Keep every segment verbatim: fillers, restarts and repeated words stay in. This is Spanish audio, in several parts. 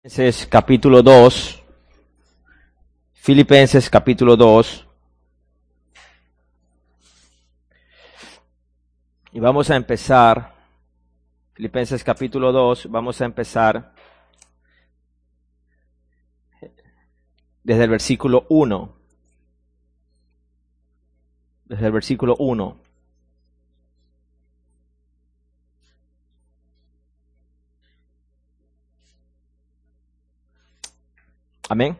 Filipenses capítulo dos, Filipenses capítulo dos, y vamos a empezar, Filipenses capítulo dos, vamos a empezar desde el versículo uno, desde el versículo uno. Amén.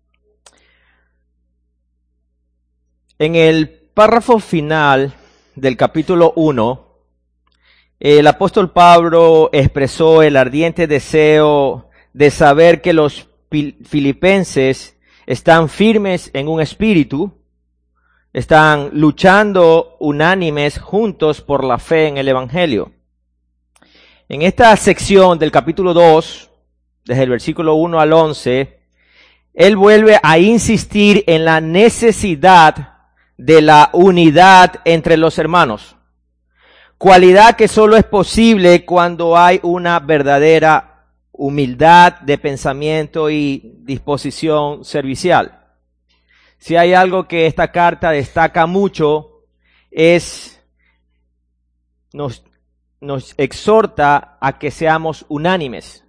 En el párrafo final del capítulo uno, el apóstol Pablo expresó el ardiente deseo de saber que los filipenses están firmes en un espíritu, están luchando unánimes juntos por la fe en el Evangelio. En esta sección del capítulo dos, desde el versículo uno al once, él vuelve a insistir en la necesidad de la unidad entre los hermanos, cualidad que solo es posible cuando hay una verdadera humildad de pensamiento y disposición servicial. Si hay algo que esta carta destaca mucho, es nos, nos exhorta a que seamos unánimes.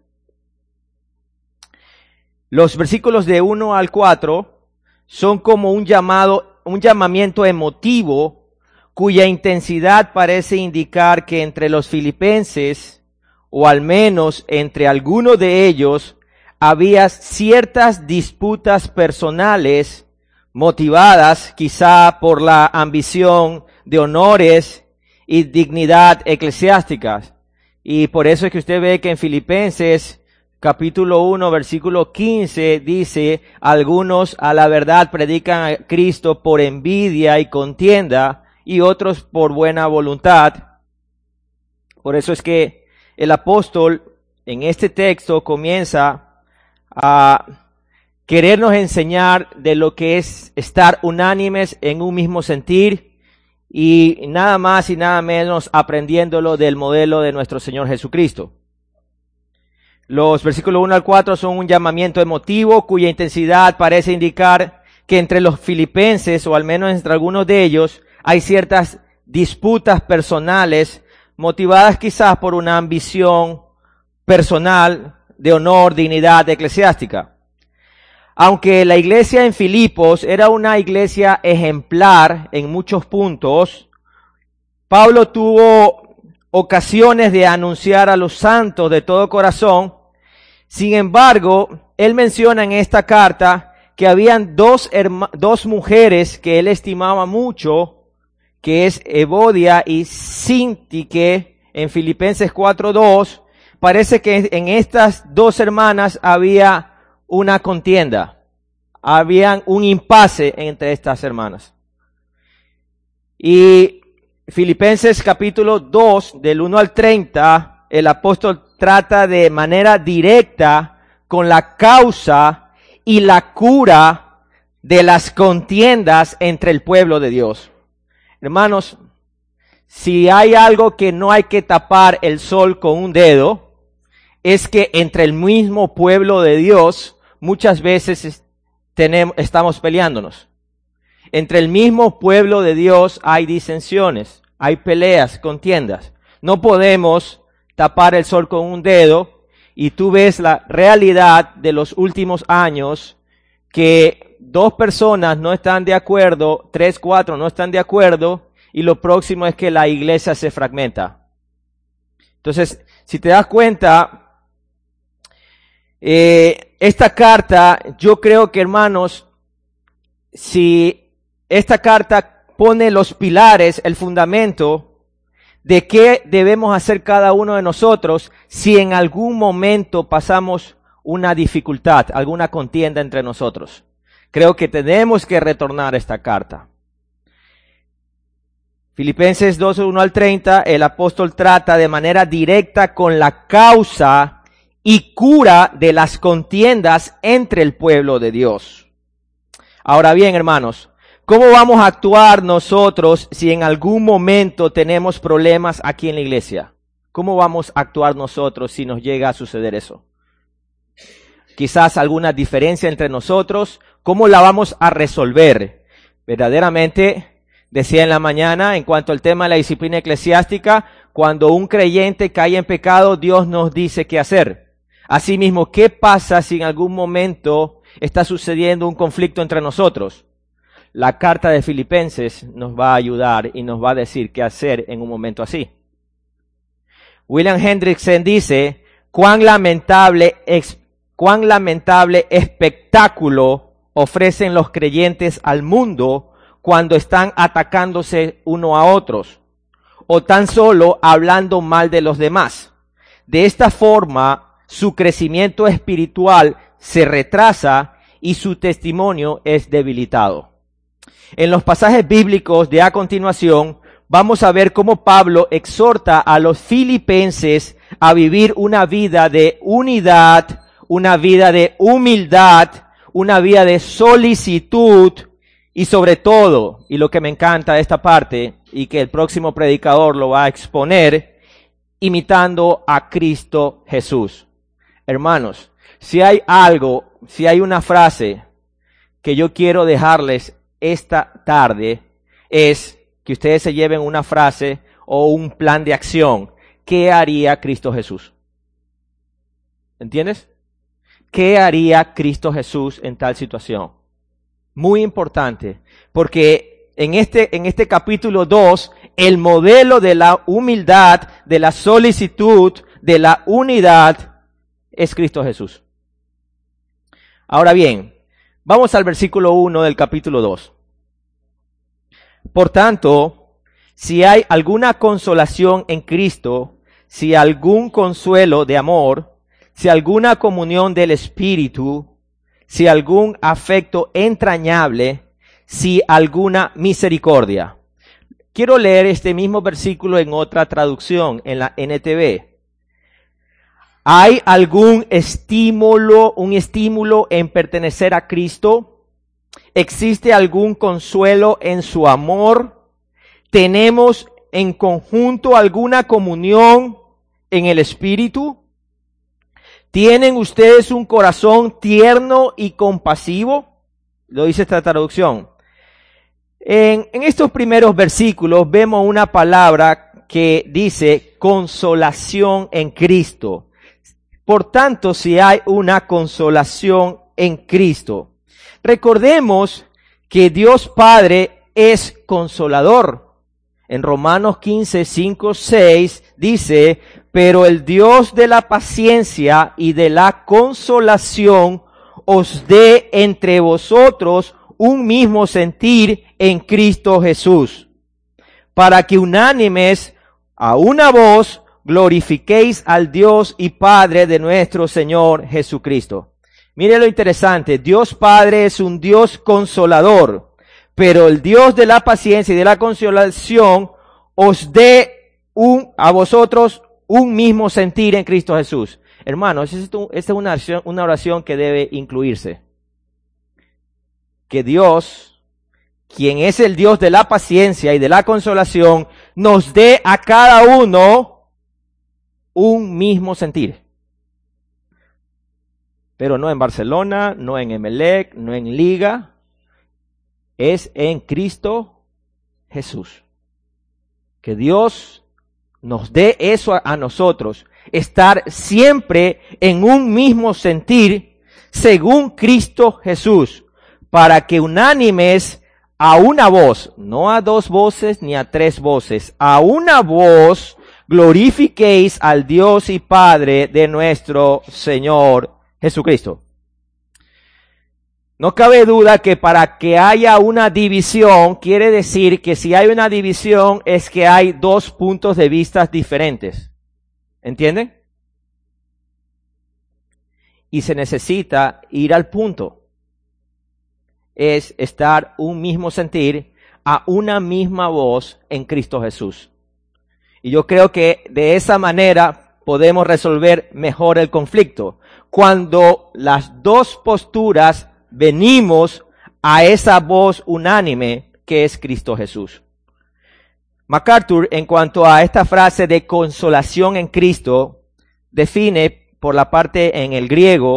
Los versículos de uno al cuatro son como un llamado, un llamamiento emotivo cuya intensidad parece indicar que entre los filipenses, o al menos entre algunos de ellos, había ciertas disputas personales motivadas quizá por la ambición de honores y dignidad eclesiásticas. Y por eso es que usted ve que en Filipenses capítulo uno, versículo quince, dice, algunos a la verdad predican a Cristo por envidia y contienda, y otros por buena voluntad. Por eso es que el apóstol en este texto comienza a querernos enseñar de lo que es estar unánimes en un mismo sentir, y nada más y nada menos aprendiéndolo del modelo de nuestro Señor Jesucristo. Los versículos uno al cuatro son un llamamiento emotivo cuya intensidad parece indicar que entre los filipenses, o al menos entre algunos de ellos, hay ciertas disputas personales motivadas quizás por una ambición personal de honor, dignidad eclesiástica. Aunque la iglesia en Filipos era una iglesia ejemplar en muchos puntos, Pablo tuvo ocasiones de anunciar a los santos de todo corazón. Sin embargo, él menciona en esta carta que habían dos, dos mujeres que él estimaba mucho, que es Evodia y Síntique, en Filipenses cuatro dos. Parece que en estas dos hermanas había una contienda, había un impasse entre estas hermanas. Y Filipenses capítulo dos, del uno al treinta, el apóstol trata de manera directa con la causa y la cura de las contiendas entre el pueblo de Dios. Hermanos, si hay algo que no hay que tapar el sol con un dedo, es que entre el mismo pueblo de Dios muchas veces tenemos, estamos peleándonos. Entre el mismo pueblo de Dios hay disensiones, hay peleas, contiendas. No podemos tapar el sol con un dedo, y tú ves la realidad de los últimos años, que dos personas no están de acuerdo, tres, cuatro no están de acuerdo, y lo próximo es que la iglesia se fragmenta. Entonces, si te das cuenta, eh, esta carta, yo creo que, hermanos, si esta carta pone los pilares, el fundamento de qué debemos hacer cada uno de nosotros si en algún momento pasamos una dificultad, alguna contienda entre nosotros. Creo que tenemos que retornar esta carta. Filipenses dos, uno al treinta, el apóstol trata de manera directa con la causa y cura de las contiendas entre el pueblo de Dios. Ahora bien, hermanos, ¿cómo vamos a actuar nosotros si en algún momento tenemos problemas aquí en la iglesia? ¿Cómo vamos a actuar nosotros si nos llega a suceder eso? quizás alguna diferencia entre nosotros, ¿cómo la vamos a resolver? Verdaderamente, decía en la mañana, en cuanto al tema de la disciplina eclesiástica, cuando un creyente cae en pecado, Dios nos dice qué hacer. Asimismo, ¿qué pasa si en algún momento está sucediendo un conflicto entre nosotros? La carta de Filipenses nos va a ayudar y nos va a decir qué hacer en un momento así. William Hendrickson dice, cuán lamentable, ex, cuán lamentable espectáculo ofrecen los creyentes al mundo cuando están atacándose uno a otros, o tan solo hablando mal de los demás. De esta forma, su crecimiento espiritual se retrasa y su testimonio es debilitado. En los pasajes bíblicos de a continuación, vamos a ver cómo Pablo exhorta a los filipenses a vivir una vida de unidad, una vida de humildad, una vida de solicitud y sobre todo, y lo que me encanta de esta parte, y que el próximo predicador lo va a exponer, imitando a Cristo Jesús. Hermanos, si hay algo, si hay una frase que yo quiero dejarles esta tarde, es que ustedes se lleven una frase o un plan de acción. ¿Qué haría Cristo Jesús? ¿Entiendes? ¿Qué haría Cristo Jesús en tal situación? Muy importante, porque en este, en este capítulo dos, el modelo de la humildad, de la solicitud, de la unidad, es Cristo Jesús. Ahora bien, vamos al versículo uno del capítulo dos. Por tanto, si hay alguna consolación en Cristo, si algún consuelo de amor, si alguna comunión del Espíritu, si algún afecto entrañable, si alguna misericordia. Quiero leer este mismo versículo en otra traducción, en la N T V. ¿Hay algún estímulo, un estímulo en pertenecer a Cristo? ¿Existe algún consuelo en su amor? ¿Tenemos en conjunto alguna comunión en el Espíritu? ¿Tienen ustedes un corazón tierno y compasivo? Lo dice esta traducción. En, en estos primeros versículos vemos una palabra que dice consolación en Cristo. Por tanto, si hay una consolación en Cristo. Recordemos que Dios Padre es consolador. En Romanos quince, cinco, seis dice, pero el Dios de la paciencia y de la consolación os dé entre vosotros un mismo sentir en Cristo Jesús, para que unánimes a una voz glorifiquéis al Dios y Padre de nuestro Señor Jesucristo. Mire lo interesante, Dios Padre es un Dios consolador, pero el Dios de la paciencia y de la consolación os dé un, a vosotros un mismo sentir en Cristo Jesús. Hermanos, esta es una oración, una oración que debe incluirse. Que Dios, quien es el Dios de la paciencia y de la consolación, nos dé a cada uno un mismo sentir. Pero no en Barcelona, no en Emelec, no en Liga. Es en Cristo Jesús. Que Dios nos dé eso a, a nosotros. Estar siempre en un mismo sentir según Cristo Jesús. Para que unánimes a una voz, no a dos voces ni a tres voces, a una voz glorifiquéis al Dios y Padre de nuestro Señor Jesucristo. No cabe duda que para que haya una división, quiere decir que si hay una división es que hay dos puntos de vista diferentes. ¿Entienden? Y se necesita ir al punto. Es estar un mismo sentir a una misma voz en Cristo Jesús. Y yo creo que de esa manera podemos resolver mejor el conflicto. Cuando las dos posturas venimos a esa voz unánime que es Cristo Jesús. MacArthur, en cuanto a esta frase de consolación en Cristo, define por la parte en el griego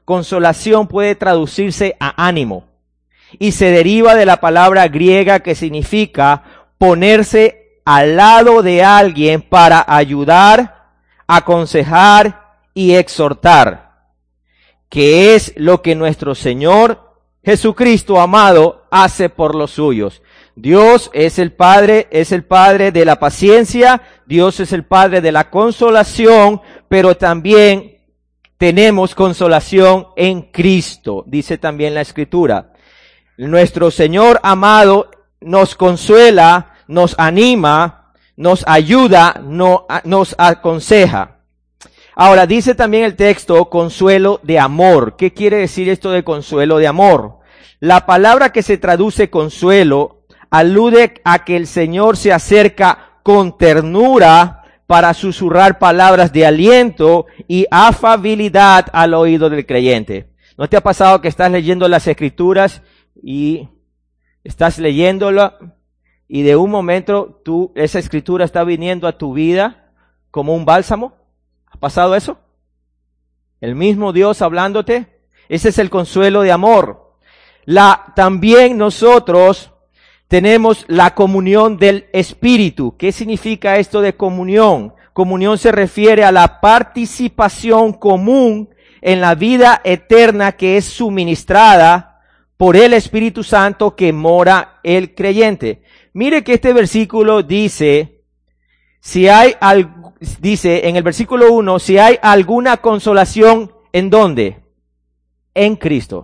consolación puede traducirse a ánimo y se deriva de la palabra griega que significa ponerse al lado de alguien para ayudar, aconsejar y exhortar, que es lo que nuestro Señor Jesucristo amado hace por los suyos. Dios es el Padre, es el Padre de la paciencia, Dios es el Padre de la consolación, pero también tenemos consolación en Cristo, dice también la Escritura. Nuestro Señor amado nos consuela, nos anima, nos ayuda, no, nos aconseja. Ahora, dice también el texto, consuelo de amor. ¿Qué quiere decir esto de consuelo de amor? La palabra que se traduce consuelo alude a que el Señor se acerca con ternura para susurrar palabras de aliento y afabilidad al oído del creyente. ¿No te ha pasado que estás leyendo las Escrituras y estás leyéndola y de un momento tú, esa Escritura está viniendo a tu vida como un bálsamo? ¿Ha pasado eso? El mismo Dios hablándote. Ese es el consuelo de amor. La, también nosotros tenemos la comunión del Espíritu. ¿Qué significa esto de comunión? Comunión se refiere a la participación común en la vida eterna que es suministrada por el Espíritu Santo que mora el creyente. Mire que este versículo dice, si hay algo, dice en el versículo uno, si hay alguna consolación, ¿en dónde? En Cristo.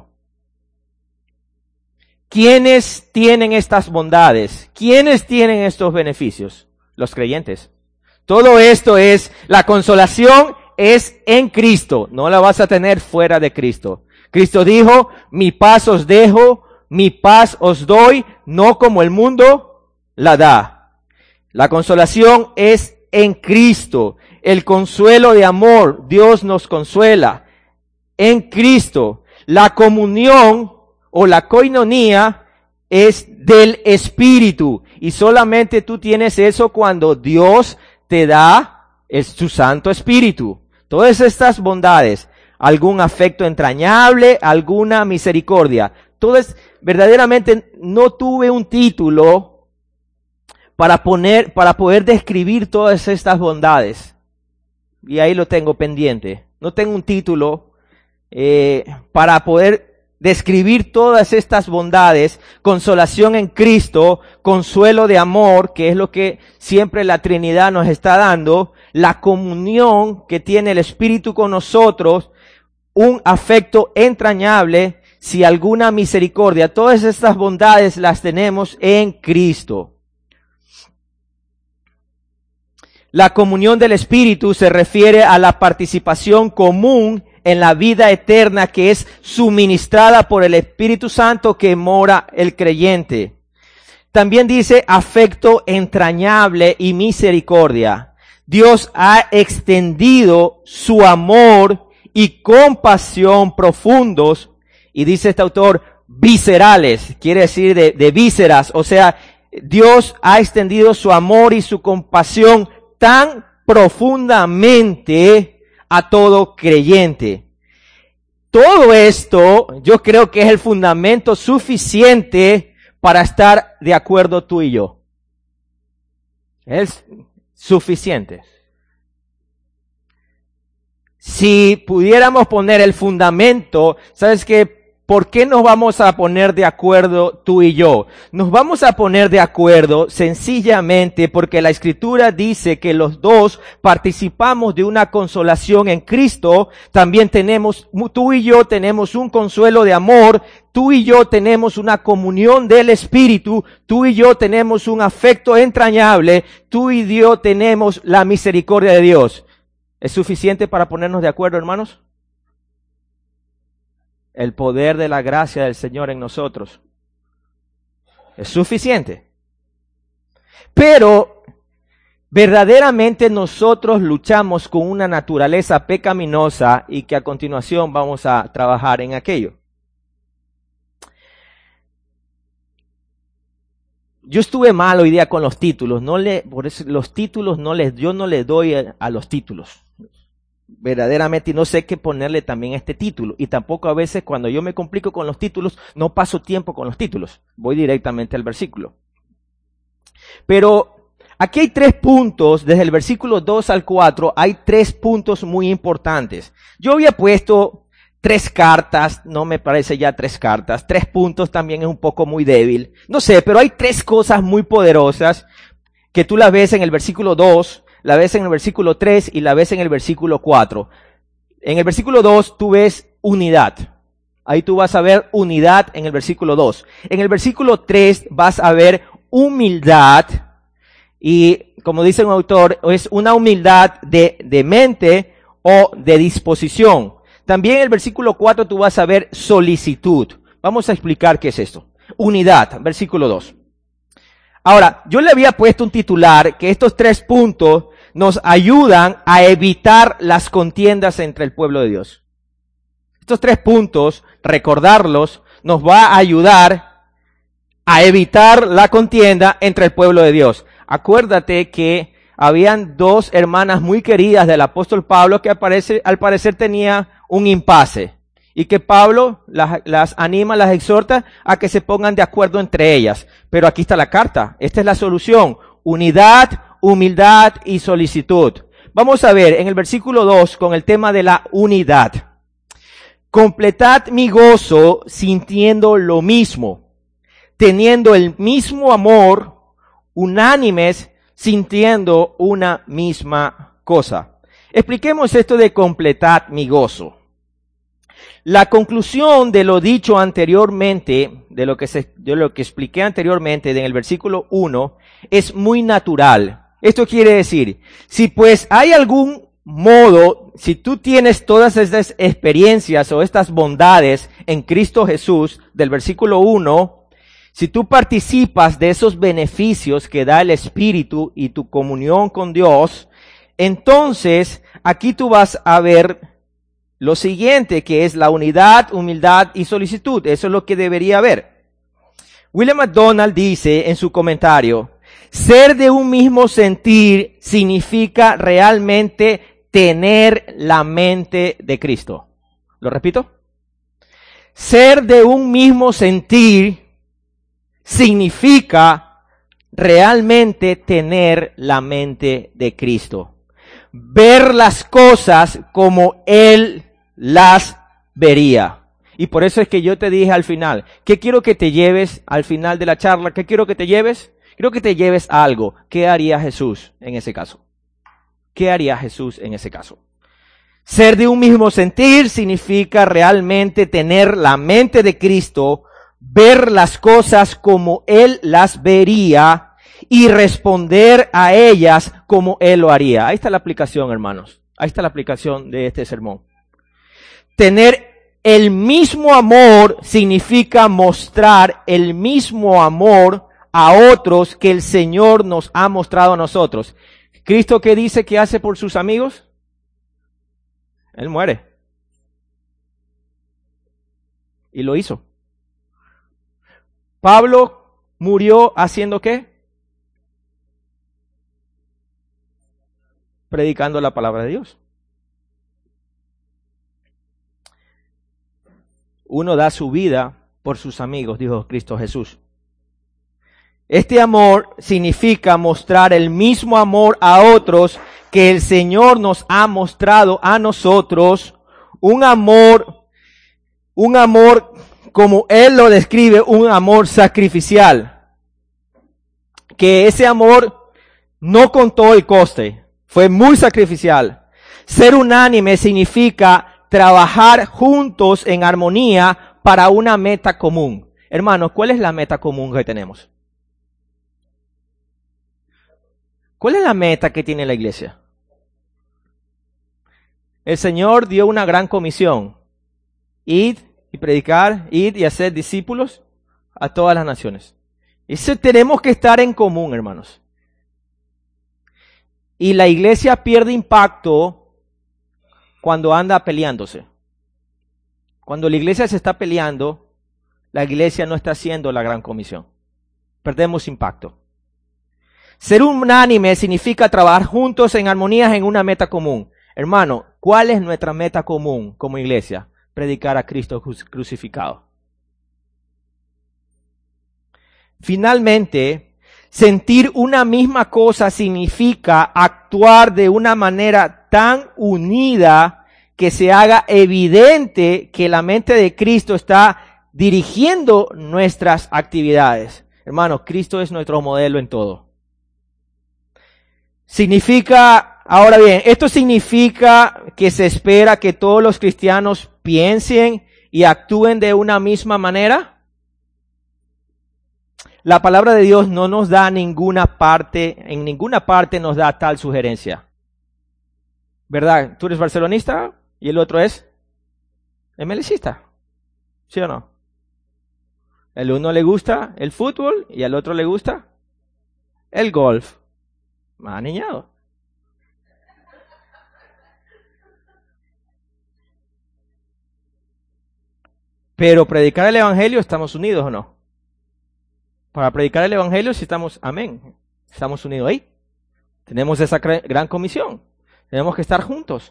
¿Quiénes tienen estas bondades? ¿Quiénes tienen estos beneficios? Los creyentes. Todo esto es, la consolación es en Cristo. No la vas a tener fuera de Cristo. Cristo dijo, mi paz os dejo, mi paz os doy, no como el mundo la da. La consolación es en Cristo. El consuelo de amor, Dios nos consuela en Cristo. La comunión o la koinonía es del Espíritu. Y solamente tú tienes eso cuando Dios te da es su Santo Espíritu. Todas estas bondades, algún afecto entrañable, alguna misericordia. Todo es, verdaderamente no tuve un título para poner, para poder describir todas estas bondades. Y ahí lo tengo pendiente. No tengo un título eh, para poder describir todas estas bondades, consolación en Cristo, consuelo de amor, que es lo que siempre la Trinidad nos está dando, la comunión que tiene el Espíritu con nosotros, un afecto entrañable, si alguna misericordia. Todas estas bondades las tenemos en Cristo. La comunión del Espíritu se refiere a la participación común en la vida eterna que es suministrada por el Espíritu Santo que mora el creyente. También dice afecto entrañable y misericordia. Dios ha extendido su amor y compasión profundos, y dice este autor, viscerales, quiere decir de, de vísceras, o sea, Dios ha extendido su amor y su compasión tan profundamente a todo creyente. Todo esto yo creo que es el fundamento suficiente para estar de acuerdo tú y yo. Es suficiente. Si pudiéramos poner el fundamento, ¿sabes qué? ¿Por qué nos vamos a poner de acuerdo tú y yo? Nos vamos a poner de acuerdo sencillamente porque la Escritura dice que los dos participamos de una consolación en Cristo. También tenemos, tú y yo tenemos un consuelo de amor. Tú y yo tenemos una comunión del Espíritu. Tú y yo tenemos un afecto entrañable. Tú y yo tenemos la misericordia de Dios. ¿Es suficiente para ponernos de acuerdo, hermanos? El poder de la gracia del Señor en nosotros es suficiente. Pero verdaderamente nosotros luchamos con una naturaleza pecaminosa y que a continuación vamos a trabajar en aquello. Yo estuve mal hoy día con los títulos, no le, por eso los títulos no les, yo no le doy a, a los títulos. verdaderamente no sé qué ponerle también a este título. Y tampoco a veces cuando yo me complico con los títulos, no paso tiempo con los títulos. Voy directamente al versículo. Pero aquí hay tres puntos, desde el versículo dos al cuatro, hay tres puntos muy importantes. Yo había puesto tres cartas, no me parece ya tres cartas, tres puntos también es un poco muy débil. No sé, pero hay tres cosas muy poderosas que tú las ves en el versículo dos, la ves en el versículo tres y la ves en el versículo cuatro. En el versículo dos tú ves unidad. Ahí tú vas a ver unidad en el versículo dos. En el versículo tres vas a ver humildad. Y como dice un autor, es una humildad de, de mente o de disposición. También en el versículo cuatro tú vas a ver solicitud. Vamos a explicar qué es esto. Unidad, versículo dos. Ahora, yo le había puesto un titular que estos tres puntos nos ayudan a evitar las contiendas entre el pueblo de Dios. Estos tres puntos, recordarlos, nos va a ayudar a evitar la contienda entre el pueblo de Dios. Acuérdate que habían dos hermanas muy queridas del apóstol Pablo que aparece, al parecer tenía un impasse y que Pablo las, las anima, las exhorta a que se pongan de acuerdo entre ellas. Pero aquí está la carta. Esta es la solución. Unidad, humildad y solicitud. Vamos a ver en el versículo dos con el tema de la unidad. Completad mi gozo sintiendo lo mismo, teniendo el mismo amor, unánimes, sintiendo una misma cosa. Expliquemos esto de completad mi gozo. La conclusión de lo dicho anteriormente, de lo que se, de lo que expliqué anteriormente en el versículo uno, es muy natural. Esto quiere decir, si pues hay algún modo, si tú tienes todas estas experiencias o estas bondades en Cristo Jesús, del versículo uno, si tú participas de esos beneficios que da el Espíritu y tu comunión con Dios, entonces aquí tú vas a ver lo siguiente, que es la unidad, humildad y solicitud. Eso es lo que debería haber. William MacDonald dice en su comentario, ser de un mismo sentir significa realmente tener la mente de Cristo. ¿Lo repito? Ser de un mismo sentir significa realmente tener la mente de Cristo. Ver las cosas como Él las vería. Y por eso es que yo te dije al final, ¿qué quiero que te lleves al final de la charla? ¿Qué quiero que te lleves? Quiero que te lleves algo. ¿Qué haría Jesús en ese caso? ¿Qué haría Jesús en ese caso? Ser de un mismo sentir significa realmente tener la mente de Cristo, ver las cosas como Él las vería y responder a ellas como Él lo haría. Ahí está la aplicación, hermanos. Ahí está la aplicación de este sermón. Tener el mismo amor significa mostrar el mismo amor a otros que el Señor nos ha mostrado a nosotros. ¿Cristo qué dice que hace por sus amigos? Él muere. Y lo hizo. Pablo murió haciendo ¿qué? Predicando la palabra de Dios. Uno da su vida por sus amigos, dijo Cristo Jesús. Este amor significa mostrar el mismo amor a otros que el Señor nos ha mostrado a nosotros. Un amor, un amor como Él lo describe, un amor sacrificial. Que ese amor no contó el coste, fue muy sacrificial. Ser unánime significa trabajar juntos en armonía para una meta común. Hermanos, ¿cuál es la meta común que tenemos? ¿Cuál es la meta que tiene la iglesia? El Señor dio una gran comisión. Id y predicar, id y hacer discípulos a todas las naciones. Eso tenemos que estar en común, hermanos. Y la iglesia pierde impacto cuando anda peleándose. Cuando la iglesia se está peleando, la iglesia no está haciendo la gran comisión. Perdemos impacto. Ser unánime significa trabajar juntos en armonía en una meta común. Hermano, ¿cuál es nuestra meta común como iglesia? Predicar a Cristo crucificado. Finalmente, sentir una misma cosa significa actuar de una manera tan unida que se haga evidente que la mente de Cristo está dirigiendo nuestras actividades. Hermano, Cristo es nuestro modelo en todo. Significa, ahora bien, esto significa que se espera que todos los cristianos piensen y actúen de una misma manera. La palabra de Dios no nos da ninguna parte, en ninguna parte nos da tal sugerencia. ¿Verdad? ¿Tú eres barcelonista y el otro es emelicista? ¿Sí o no? El uno le gusta el fútbol y al otro le gusta el golf. Más niñado. Pero predicar el evangelio, ¿estamos unidos o no? Para predicar el evangelio, si estamos, amén, estamos unidos ahí. Tenemos esa gran comisión. Tenemos que estar juntos.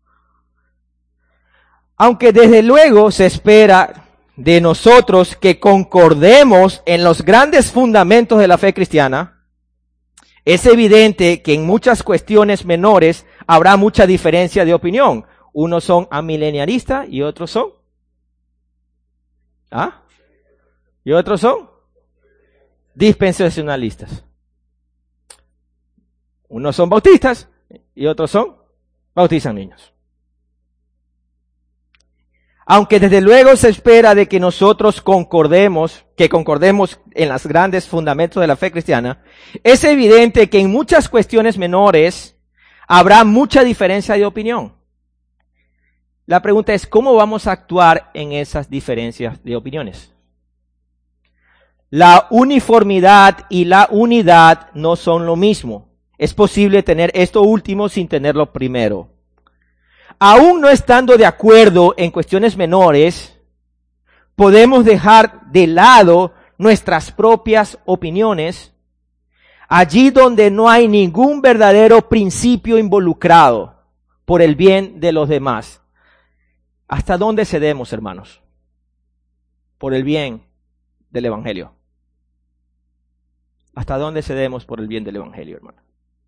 Aunque desde luego se espera de nosotros que concordemos en los grandes fundamentos de la fe cristiana, es evidente que en muchas cuestiones menores habrá mucha diferencia de opinión. Unos son amileniaristas y otros son. ¿Ah? ¿Y otros son? Dispensacionalistas. Unos son bautistas y otros son bautizan niños. Aunque desde luego se espera de que nosotros concordemos, que concordemos en los grandes fundamentos de la fe cristiana, es evidente que en muchas cuestiones menores habrá mucha diferencia de opinión. La pregunta es, ¿cómo vamos a actuar en esas diferencias de opiniones? La uniformidad y la unidad no son lo mismo. Es posible tener esto último sin tener lo primero. Aún no estando de acuerdo en cuestiones menores, podemos dejar de lado nuestras propias opiniones allí donde no hay ningún verdadero principio involucrado por el bien de los demás. ¿Hasta dónde cedemos, hermanos? Por el bien del evangelio. ¿Hasta dónde cedemos por el bien del evangelio, hermano?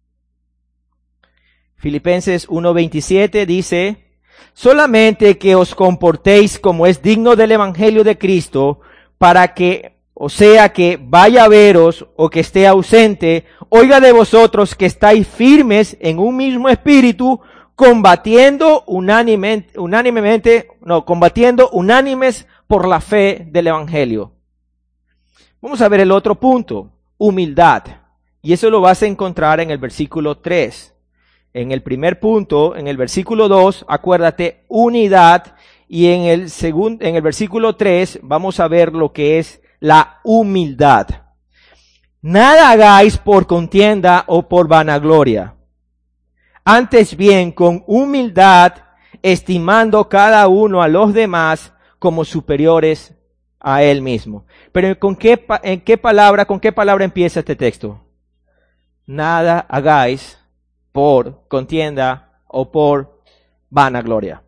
Filipenses uno veintisiete dice, solamente que os comportéis como es digno del evangelio de Cristo, para que, o sea que vaya a veros o que esté ausente, oiga de vosotros que estáis firmes en un mismo espíritu, combatiendo unánimemente, unánimemente, no, combatiendo unánimes por la fe del evangelio. Vamos a ver el otro punto, humildad. Y eso lo vas a encontrar en el versículo tres. En el primer punto, en el versículo dos, acuérdate, unidad. Y en el segundo, en el versículo tres, vamos a ver lo que es la humildad. Nada hagáis por contienda o por vanagloria. Antes bien, con humildad, estimando cada uno a los demás como superiores a él mismo. Pero ¿con qué, en qué palabra, con qué palabra empieza este texto? Nada hagáis por contienda o por vanagloria.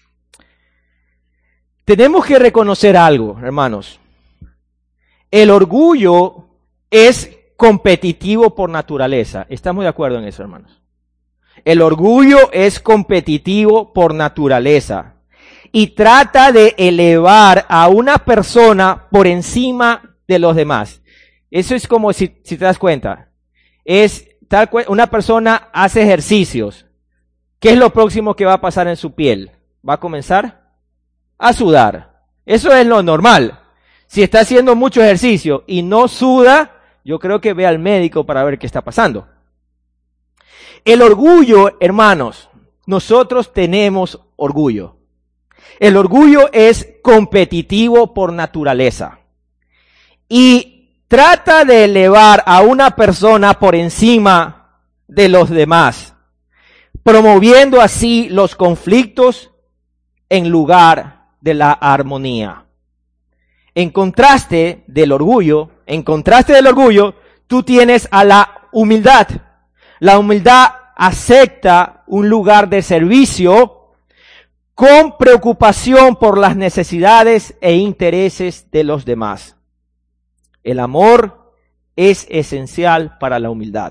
Tenemos que reconocer algo, hermanos. El orgullo es competitivo por naturaleza. ¿Estamos de acuerdo en eso, hermanos? El orgullo es competitivo por naturaleza y trata de elevar a una persona por encima de los demás. Eso es como si, si te das cuenta, es tal una persona hace ejercicios. ¿Qué es lo próximo que va a pasar en su piel? Va a comenzar a sudar. Eso es lo normal. Si está haciendo mucho ejercicio y no suda, yo creo que ve al médico para ver qué está pasando. El orgullo, hermanos, nosotros tenemos orgullo. El orgullo es competitivo por naturaleza y trata de elevar a una persona por encima de los demás, promoviendo así los conflictos en lugar de la armonía. En contraste del orgullo, en contraste del orgullo, tú tienes a la humildad. La humildad acepta un lugar de servicio con preocupación por las necesidades e intereses de los demás. El amor es esencial para la humildad.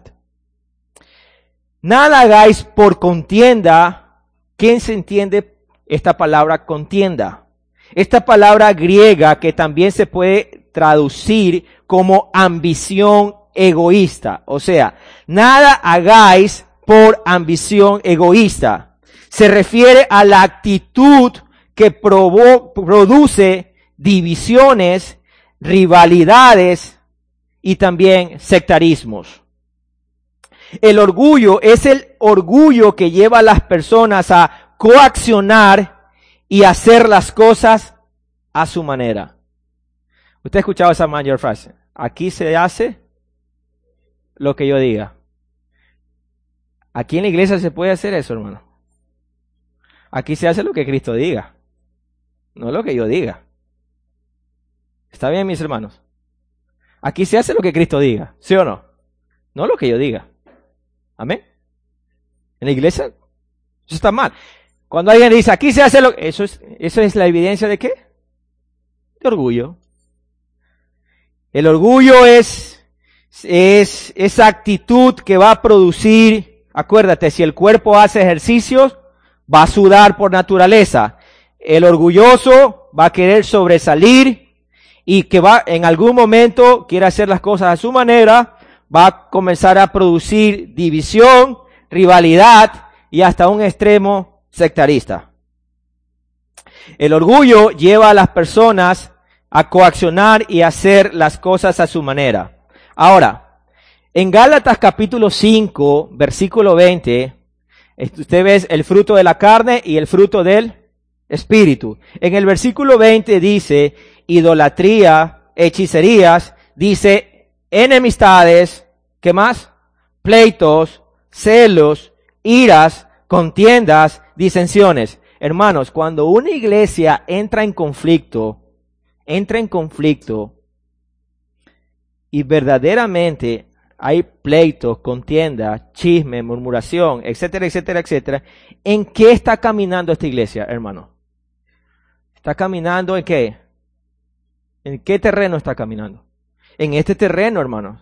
Nada hagáis por contienda. ¿Quién se entiende esta palabra contienda? Esta palabra griega que también se puede traducir como ambición egoísta. O sea, nada hagáis por ambición egoísta. Se refiere a la actitud que provo- produce divisiones, rivalidades y también sectarismos. El orgullo es el orgullo que lleva a las personas a coaccionar y hacer las cosas a su manera. Usted ha escuchado esa mayor frase. Aquí se hace lo que yo diga. Aquí en la iglesia se puede hacer eso, hermano. Aquí se hace lo que Cristo diga, no lo que yo diga. ¿Está bien, mis hermanos? Aquí se hace lo que Cristo diga, ¿sí o no? No lo que yo diga. Amén. En la iglesia, eso está mal. Cuando alguien dice, aquí se hace lo que... Eso es, eso es la evidencia de qué? De orgullo. El orgullo es, es esa actitud que va a producir, acuérdate, si el cuerpo hace ejercicios, va a sudar por naturaleza. El orgulloso va a querer sobresalir y que va, en algún momento quiere hacer las cosas a su manera, va a comenzar a producir división, rivalidad y hasta un extremo sectarista. El orgullo lleva a las personas a coaccionar y hacer las cosas a su manera. Ahora, en Gálatas capítulo cinco, versículo veinte, usted ve el fruto de la carne y el fruto del espíritu. En el versículo veinte dice idolatría, hechicerías, dice enemistades, ¿qué más? Pleitos, celos, iras, contiendas, disensiones. Hermanos, cuando una iglesia entra en conflicto, entra en conflicto y verdaderamente hay pleitos, contienda, chisme, murmuración, etcétera, etcétera, etcétera, ¿en qué está caminando esta iglesia, hermano? ¿Está caminando en qué? ¿En qué terreno está caminando? En este terreno, hermanos.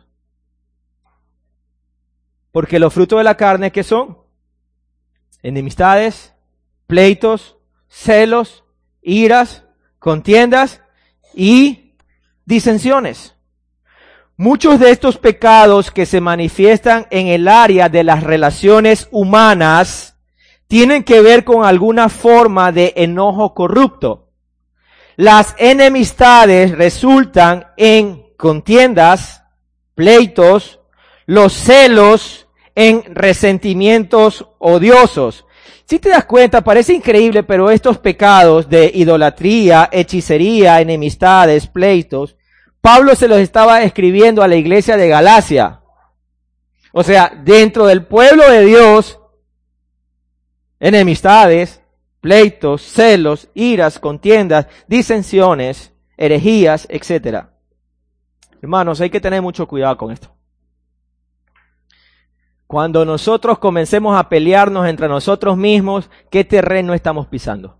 Porque los frutos de la carne, ¿qué son? Enemistades, pleitos, celos, iras, contiendas y disensiones. Muchos de estos pecados que se manifiestan en el área de las relaciones humanas tienen que ver con alguna forma de enojo corrupto. Las enemistades resultan en contiendas, pleitos, los celos en resentimientos odiosos. Si te das cuenta, parece increíble, pero estos pecados de idolatría, hechicería, enemistades, pleitos, Pablo se los estaba escribiendo a la iglesia de Galacia. O sea, dentro del pueblo de Dios, enemistades, pleitos, celos, iras, contiendas, disensiones, herejías, etcétera. Hermanos, hay que tener mucho cuidado con esto. Cuando nosotros comencemos a pelearnos entre nosotros mismos, ¿qué terreno estamos pisando?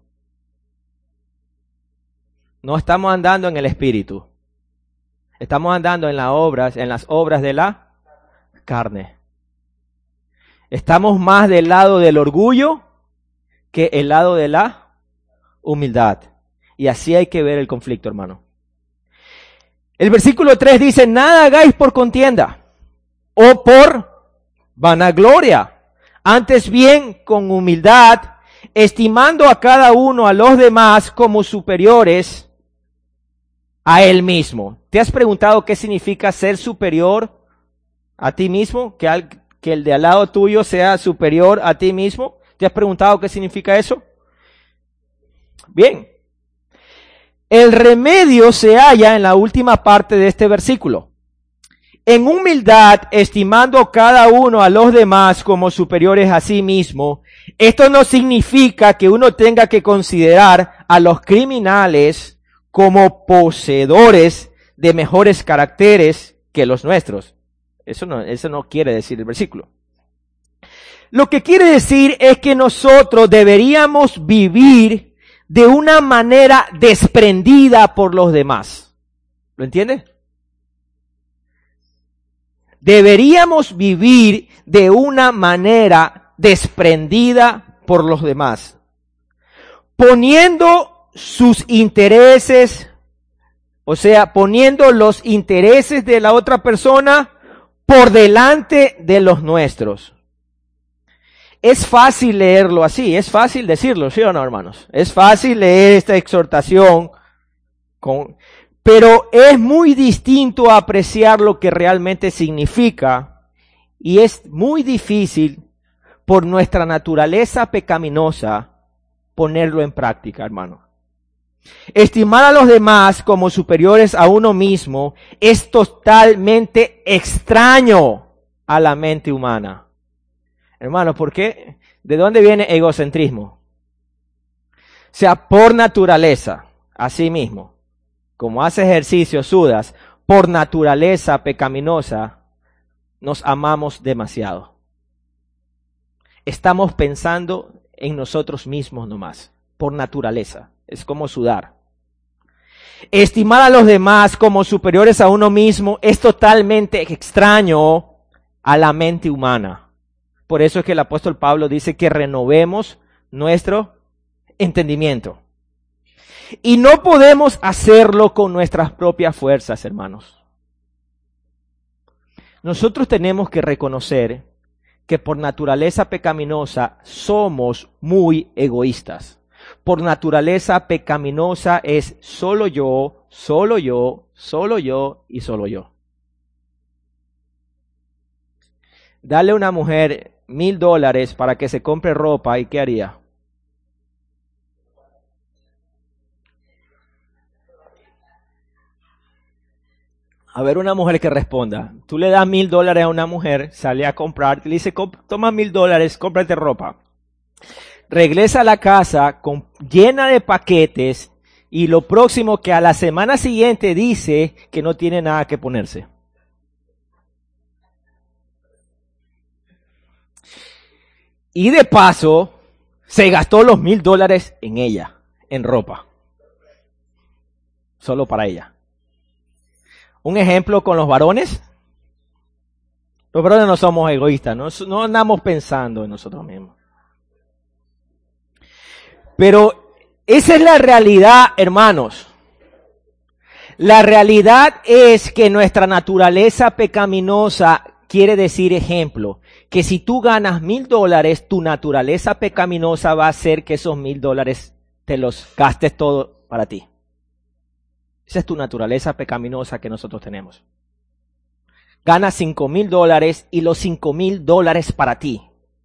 No estamos andando en el espíritu. Estamos andando en las obras, en las obras de la carne. Estamos más del lado del orgullo que el lado de la humildad. Y así hay que ver el conflicto, hermano. El versículo tres dice, nada hagáis por contienda o por vanagloria, antes bien con humildad, estimando a cada uno a los demás como superiores a él mismo. ¿Te has preguntado qué significa ser superior a ti mismo? ¿Que, al, que el de al lado tuyo sea superior a ti mismo? ¿Te has preguntado qué significa eso? Bien. El remedio se halla en la última parte de este versículo. En humildad, estimando cada uno a los demás como superiores a sí mismo. Esto no significa que uno tenga que considerar a los criminales como poseedores de mejores caracteres que los nuestros. Eso no, eso no quiere decir el versículo. Lo que quiere decir es que nosotros deberíamos vivir de una manera desprendida por los demás. ¿Lo entiende? Deberíamos vivir de una manera desprendida por los demás, poniendo sus intereses, o sea, poniendo los intereses de la otra persona por delante de los nuestros. Es fácil leerlo así, es fácil decirlo, ¿sí o no, hermanos? Es fácil leer esta exhortación, con, pero es muy distinto a apreciar lo que realmente significa, y es muy difícil por nuestra naturaleza pecaminosa ponerlo en práctica, hermano. Estimar a los demás como superiores a uno mismo es totalmente extraño a la mente humana. Hermano, ¿por qué? ¿De dónde viene egocentrismo? O sea, por naturaleza, así mismo, como haces ejercicio, sudas, por naturaleza pecaminosa, nos amamos demasiado. Estamos pensando en nosotros mismos nomás, por naturaleza. Es como sudar. Estimar a los demás como superiores a uno mismo es totalmente extraño a la mente humana. Por eso es que el apóstol Pablo dice que renovemos nuestro entendimiento. Y no podemos hacerlo con nuestras propias fuerzas, hermanos. Nosotros tenemos que reconocer que por naturaleza pecaminosa somos muy egoístas. Por naturaleza pecaminosa es solo yo, solo yo, solo yo y solo yo. Dale a una mujer mil dólares para que se compre ropa, ¿y qué haría? A ver, una mujer que responda. Tú le das mil dólares a una mujer, sale a comprar, le dice, toma mil dólares, cómprate ropa. Regresa a la casa con, llena de paquetes, y lo próximo que a la semana siguiente dice que no tiene nada que ponerse. Y de paso, se gastó los mil dólares en ella, en ropa. Solo para ella. Un ejemplo con los varones. Los varones no somos egoístas, no, no andamos pensando en nosotros mismos. Pero esa es la realidad, hermanos. La realidad es que nuestra naturaleza pecaminosa quiere decir, ejemplo, que si tú ganas mil dólares, tu naturaleza pecaminosa va a hacer que esos mil dólares te los gastes todo para ti. Esa es tu naturaleza pecaminosa que nosotros tenemos. Ganas cinco mil dólares y los cinco mil dólares para ti.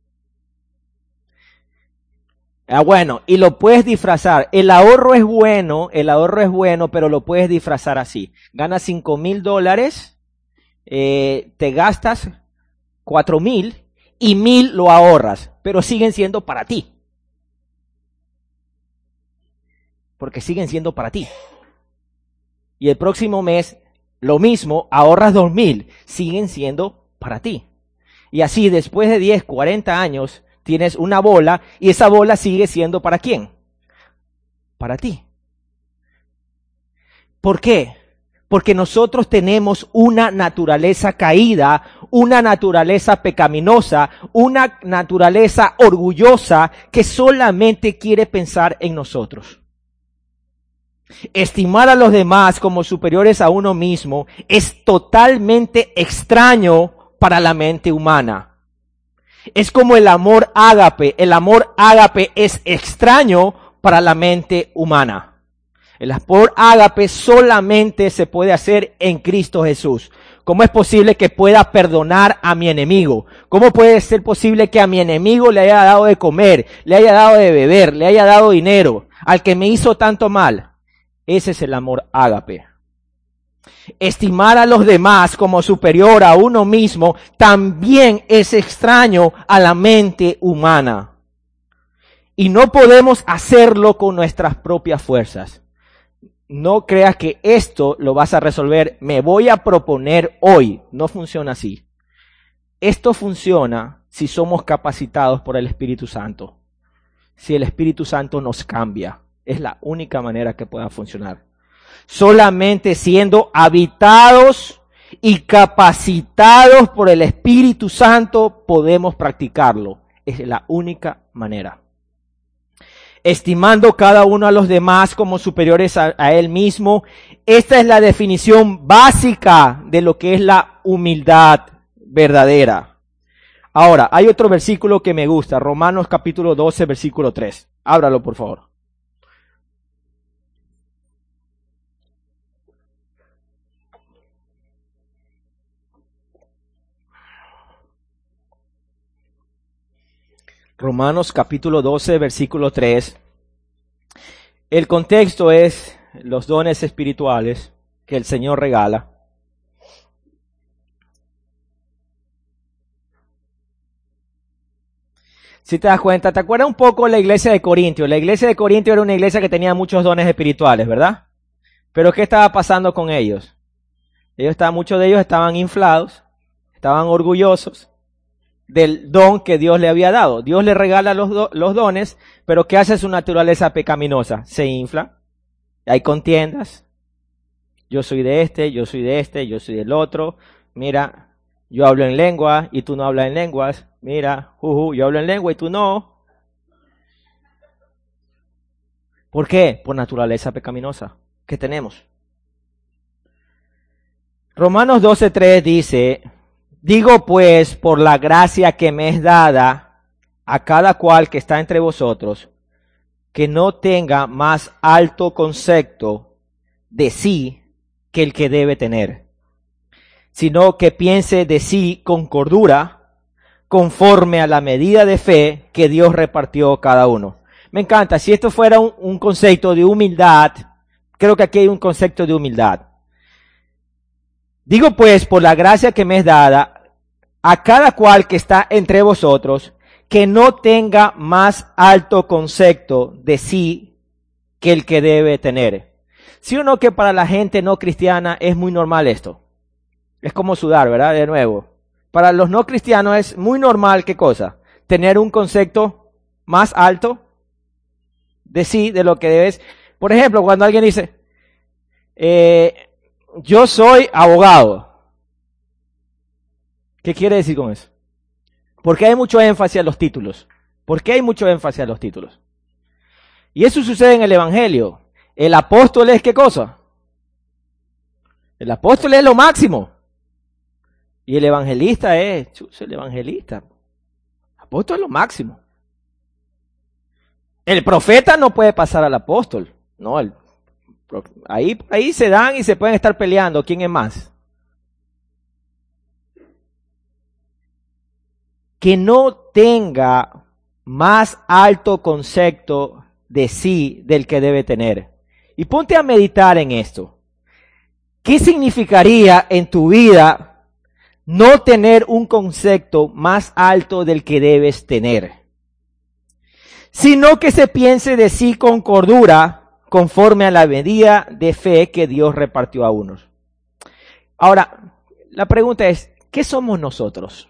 Ah, bueno, y lo puedes disfrazar. El ahorro es bueno, el ahorro es bueno, pero lo puedes disfrazar así. Ganas cinco mil dólares, eh, te gastas cuatro mil y mil lo ahorras, pero siguen siendo para ti. Porque siguen siendo para ti. Y el próximo mes, lo mismo, ahorras dos mil, siguen siendo para ti. Y así, después de diez, cuarenta años, tienes una bola y esa bola sigue siendo ¿para quién? Para ti. ¿Por qué? Porque nosotros tenemos una naturaleza caída, una naturaleza pecaminosa, una naturaleza orgullosa que solamente quiere pensar en nosotros. Estimar a los demás como superiores a uno mismo es totalmente extraño para la mente humana. Es como el amor ágape. El amor ágape es extraño para la mente humana. El amor ágape solamente se puede hacer en Cristo Jesús. ¿Cómo es posible que pueda perdonar a mi enemigo? ¿Cómo puede ser posible que a mi enemigo le haya dado de comer, le haya dado de beber, le haya dado dinero, al que me hizo tanto mal? Ese es el amor ágape. Estimar a los demás como superior a uno mismo también es extraño a la mente humana. Y no podemos hacerlo con nuestras propias fuerzas. No creas que esto lo vas a resolver, me voy a proponer hoy. No funciona así. Esto funciona si somos capacitados por el Espíritu Santo. Si el Espíritu Santo nos cambia. Es la única manera que pueda funcionar. Solamente siendo habitados y capacitados por el Espíritu Santo podemos practicarlo. Es la única manera. Estimando cada uno a los demás como superiores a, a él mismo. Esta es la definición básica de lo que es la humildad verdadera. Ahora, hay otro versículo que me gusta, Romanos capítulo doce, versículo tres. Ábralo, por favor. Romanos capítulo doce, versículo tres. El contexto es los dones espirituales que el Señor regala. Si te das cuenta, ¿te acuerdas un poco de la iglesia de Corintio? La iglesia de Corintio era una iglesia que tenía muchos dones espirituales, ¿verdad? Pero ¿qué estaba pasando con ellos? Ellos estaban, muchos de ellos estaban inflados, estaban orgullosos del don que Dios le había dado. Dios le regala los, do, los dones, pero ¿qué hace su naturaleza pecaminosa? Se infla, hay contiendas. Yo soy de este, yo soy de este, yo soy del otro. Mira, yo hablo en lengua y tú no hablas en lenguas. Mira, juju, yo hablo en lengua y tú no. ¿Por qué? Por naturaleza pecaminosa que tenemos. Romanos doce tres dice, digo pues por la gracia que me es dada a cada cual que está entre vosotros, que no tenga más alto concepto de sí que el que debe tener, sino que piense de sí con cordura, conforme a la medida de fe que Dios repartió cada uno. Me encanta, si esto fuera un, un concepto de humildad, creo que aquí hay un concepto de humildad. Digo pues, por la gracia que me es dada, a cada cual que está entre vosotros, que no tenga más alto concepto de sí que el que debe tener. ¿Sí o no que para la gente no cristiana es muy normal esto? Es como sudar, ¿verdad? De nuevo. Para los no cristianos es muy normal, ¿qué cosa? Tener un concepto más alto de sí, de lo que debes. Por ejemplo, cuando alguien dice, eh, yo soy abogado. ¿Qué quiere decir con eso? Porque hay mucho énfasis a los títulos. ¿Por qué hay mucho énfasis a los títulos? Y eso sucede en el Evangelio. El apóstol es ¿qué cosa? El apóstol es lo máximo. Y el evangelista es, chus, el evangelista. El apóstol es lo máximo. El profeta no puede pasar al apóstol. No, el, ahí, ahí se dan y se pueden estar peleando. ¿Quién es más? Que no tenga más alto concepto de sí del que debe tener. Y ponte a meditar en esto. ¿Qué significaría en tu vida no tener un concepto más alto del que debes tener? Sino que se piense de sí con cordura, conforme a la medida de fe que Dios repartió a unos. Ahora, la pregunta es, ¿qué somos nosotros?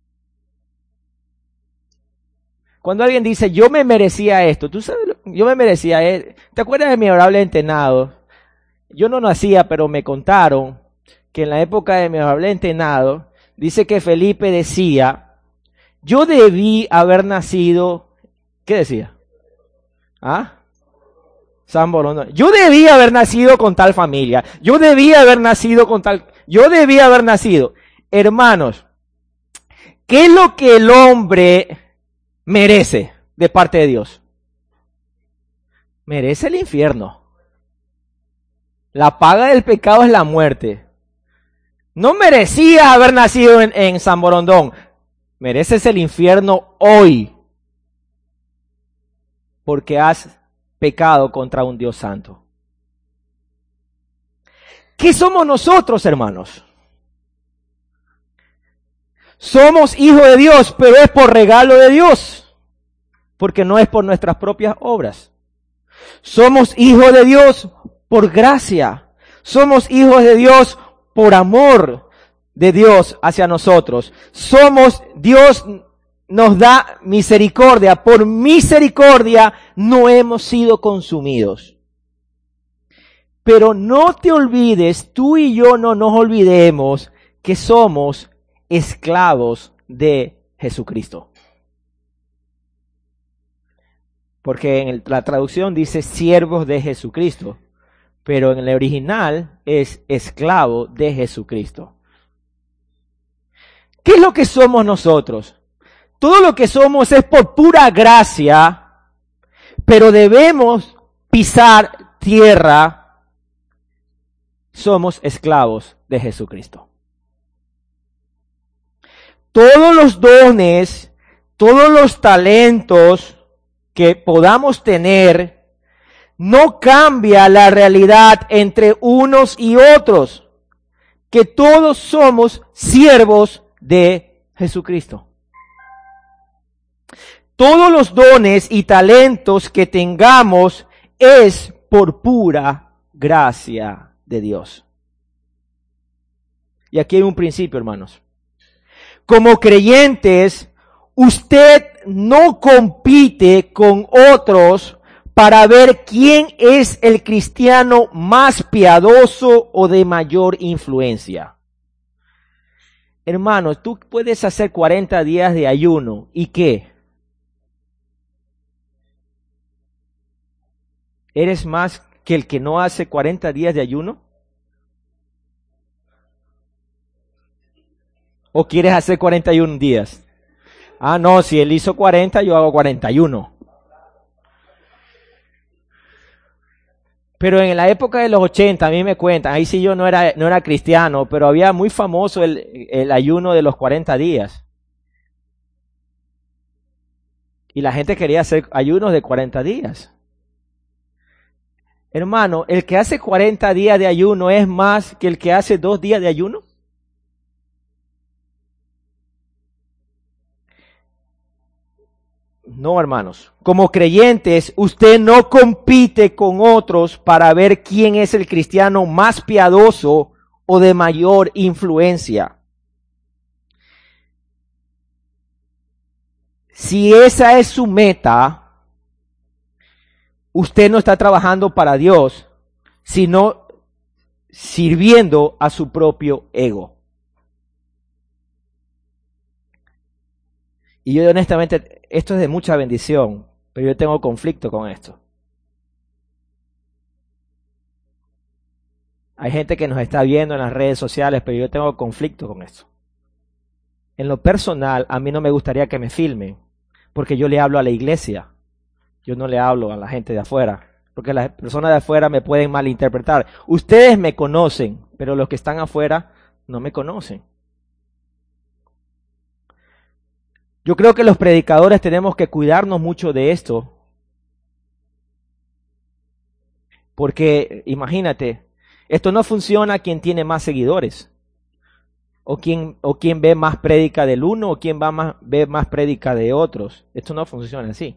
Cuando alguien dice, yo me merecía esto, tú sabes, yo me merecía esto. ¿Te acuerdas de mi honorable entrenado? Yo no nacía, pero me contaron que en la época de mi honorable entrenado, dice que Felipe decía, yo debí haber nacido, ¿qué decía? ¿Ah? San Borondón. Yo debí haber nacido con tal familia. Yo debí haber nacido con tal, yo debí haber nacido. Hermanos, ¿qué es lo que el hombre merece de parte de Dios? Merece el infierno. La paga del pecado es la muerte. No merecías haber nacido en, en San Borondón. Mereces el infierno hoy. Porque has pecado contra un Dios santo. ¿Qué somos nosotros, hermanos? Somos hijos de Dios, pero es por regalo de Dios. Porque no es por nuestras propias obras. Somos hijos de Dios por gracia. Somos hijos de Dios por amor de Dios hacia nosotros. Somos, Dios nos da misericordia. Por misericordia no hemos sido consumidos. Pero no te olvides, tú y yo no nos olvidemos que somos esclavos de Jesucristo. Porque en el, la traducción dice siervos de Jesucristo, pero en el original es esclavo de Jesucristo. ¿Qué es lo que somos nosotros? Todo lo que somos es por pura gracia, pero debemos pisar tierra. Somos esclavos de Jesucristo. Todos los dones, todos los talentos que podamos tener, no cambia la realidad entre unos y otros, que todos somos siervos de Jesucristo. Todos los dones y talentos que tengamos es por pura gracia de Dios. Y aquí hay un principio, hermanos. Como creyentes, usted no compite con otros para ver quién es el cristiano más piadoso o de mayor influencia. Hermanos, tú puedes hacer cuarenta días de ayuno, ¿y qué? ¿Eres más que el que no hace cuarenta días de ayuno? ¿O quieres hacer cuarenta y un días? Ah, no, si él hizo cuarenta, yo hago cuarenta y uno. Pero en la época de los ochenta, a mí me cuentan, ahí sí yo no era, no era cristiano, pero había muy famoso el, el ayuno de los cuarenta días. Y la gente quería hacer ayunos de cuarenta días. Hermano, el que hace cuarenta días de ayuno es más que el que hace dos días de ayuno. No, hermanos. Como creyentes, usted no compite con otros para ver quién es el cristiano más piadoso o de mayor influencia. Si esa es su meta, usted no está trabajando para Dios, sino sirviendo a su propio ego. Y yo honestamente, esto es de mucha bendición, pero yo tengo conflicto con esto. Hay gente que nos está viendo en las redes sociales, pero yo tengo conflicto con esto. En lo personal, a mí no me gustaría que me filmen, porque yo le hablo a la iglesia. Yo no le hablo a la gente de afuera, porque las personas de afuera me pueden malinterpretar. Ustedes me conocen, pero los que están afuera no me conocen. Yo creo que los predicadores tenemos que cuidarnos mucho de esto, porque imagínate, esto no funciona a quien tiene más seguidores, o quien, o quien ve más prédica del uno, o quien va más, ve más prédica de otros. Esto no funciona así.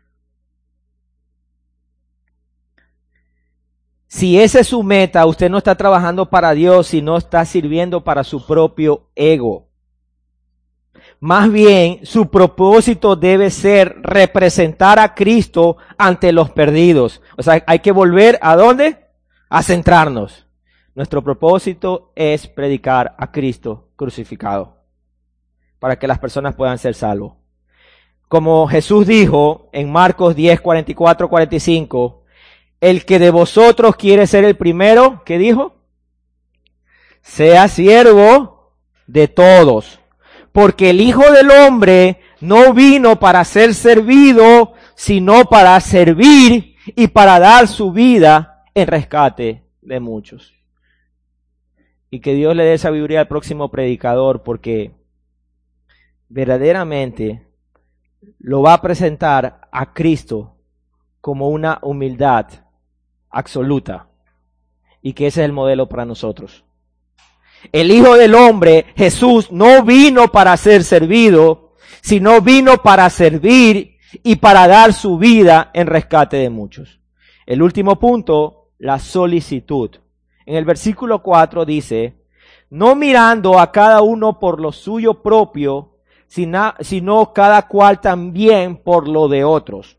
Si esa es su meta, usted no está trabajando para Dios, sino está sirviendo para su propio ego. Más bien, su propósito debe ser representar a Cristo ante los perdidos. O sea, hay que volver ¿a dónde? A centrarnos. Nuestro propósito es predicar a Cristo crucificado para que las personas puedan ser salvos. Como Jesús dijo en Marcos diez, cuarenta y cuatro, cuarenta y cinco, el que de vosotros quiere ser el primero, ¿qué dijo? Sea siervo de todos. Porque el Hijo del Hombre no vino para ser servido, sino para servir y para dar su vida en rescate de muchos. Y que Dios le dé sabiduría al próximo predicador, porque verdaderamente lo va a presentar a Cristo como una humildad absoluta. Y que ese es el modelo para nosotros. El Hijo del Hombre, Jesús, no vino para ser servido, sino vino para servir y para dar su vida en rescate de muchos. El último punto, la solicitud. En el versículo cuatro dice, no mirando a cada uno por lo suyo propio, sino, sino cada cual también por lo de otros.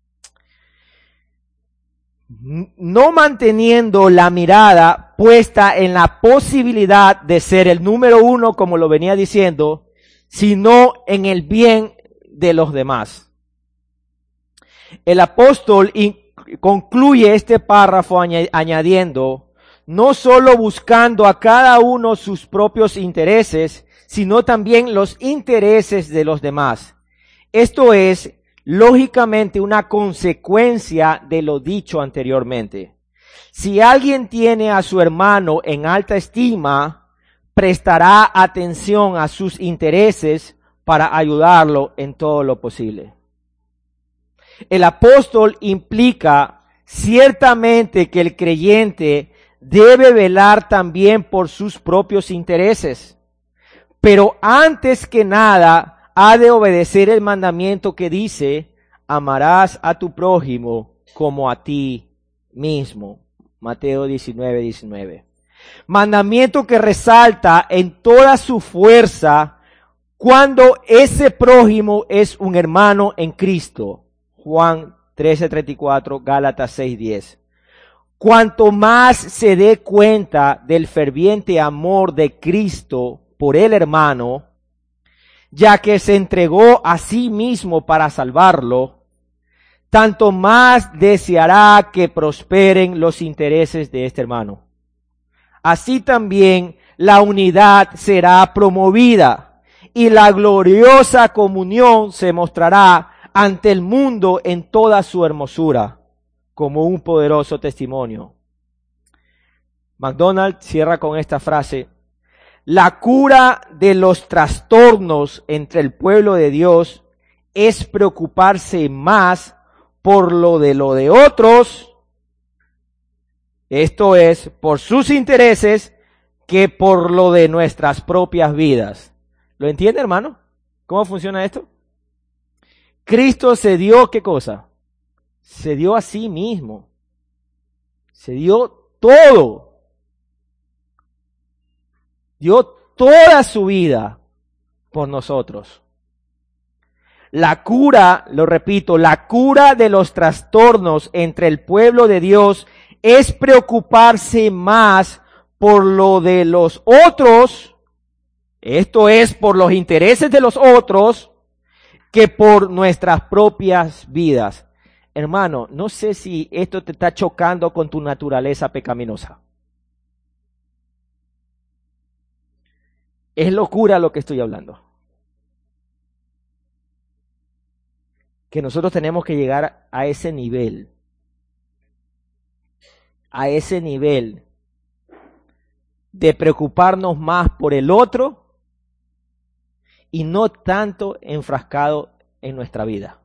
No manteniendo la mirada puesta en la posibilidad de ser el número uno, como lo venía diciendo, sino en el bien de los demás. El apóstol concluye este párrafo añadiendo, no solo buscando a cada uno sus propios intereses, sino también los intereses de los demás. Esto es, lógicamente, una consecuencia de lo dicho anteriormente. Si alguien tiene a su hermano en alta estima, prestará atención a sus intereses para ayudarlo en todo lo posible. El apóstol implica ciertamente que el creyente debe velar también por sus propios intereses, pero antes que nada ha de obedecer el mandamiento que dice, amarás a tu prójimo como a ti mismo. Mateo diecinueve, diecinueve. Mandamiento que resalta en toda su fuerza cuando ese prójimo es un hermano en Cristo. Juan trece, treinta y cuatro, Gálatas seis, diez. Cuanto más se dé cuenta del ferviente amor de Cristo por el hermano, ya que se entregó a sí mismo para salvarlo, tanto más deseará que prosperen los intereses de este hermano. Así también la unidad será promovida y la gloriosa comunión se mostrará ante el mundo en toda su hermosura, como un poderoso testimonio. MacDonald cierra con esta frase: la cura de los trastornos entre el pueblo de Dios es preocuparse más por lo de lo de otros, esto es, por sus intereses, que por lo de nuestras propias vidas. ¿Lo entiende, hermano? ¿Cómo funciona esto? Cristo se dio, ¿qué cosa? Se dio a sí mismo. Se dio todo. Dio toda su vida por nosotros. La cura, lo repito, la cura de los trastornos entre el pueblo de Dios es preocuparse más por lo de los otros, esto es, por los intereses de los otros, que por nuestras propias vidas. Hermano, no sé si esto te está chocando con tu naturaleza pecaminosa. Es locura lo que estoy hablando. Que nosotros tenemos que llegar a ese nivel. A ese nivel de preocuparnos más por el otro y no tanto enfrascado en nuestra vida.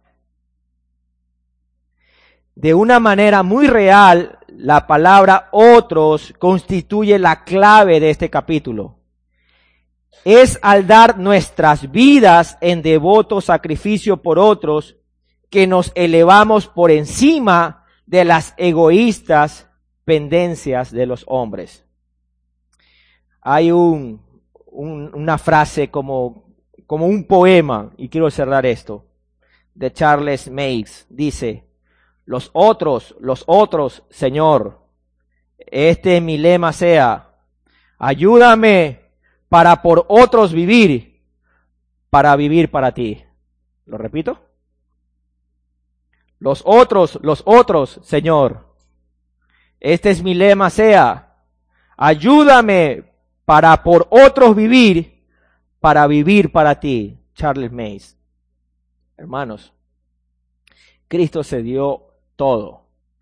De una manera muy real, la palabra otros constituye la clave de este capítulo. Es al dar nuestras vidas en devoto sacrificio por otros que nos elevamos por encima de las egoístas pendencias de los hombres. Hay un, un, una frase como, como un poema, y quiero cerrar esto, de Charles Mays. Dice: los otros, los otros, Señor, este mi lema sea, ayúdame para por otros vivir, para vivir para ti. ¿Lo repito? Los otros, los otros, Señor, este es mi lema sea, ayúdame para por otros vivir, para vivir para ti. Charles Mays. Hermanos, Cristo se dio todo.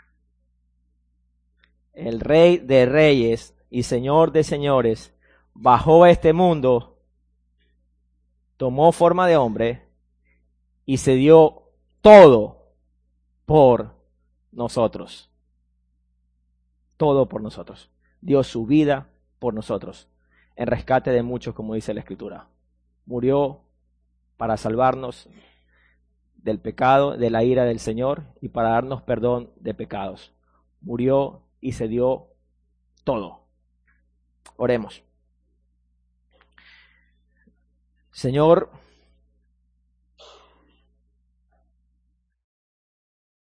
El Rey de Reyes y Señor de Señores bajó a este mundo, tomó forma de hombre y se dio todo por nosotros. Todo por nosotros. Dio su vida por nosotros, en rescate de muchos, como dice la Escritura. Murió para salvarnos del pecado, de la ira del Señor y para darnos perdón de pecados. Murió y se dio todo. Oremos. Señor,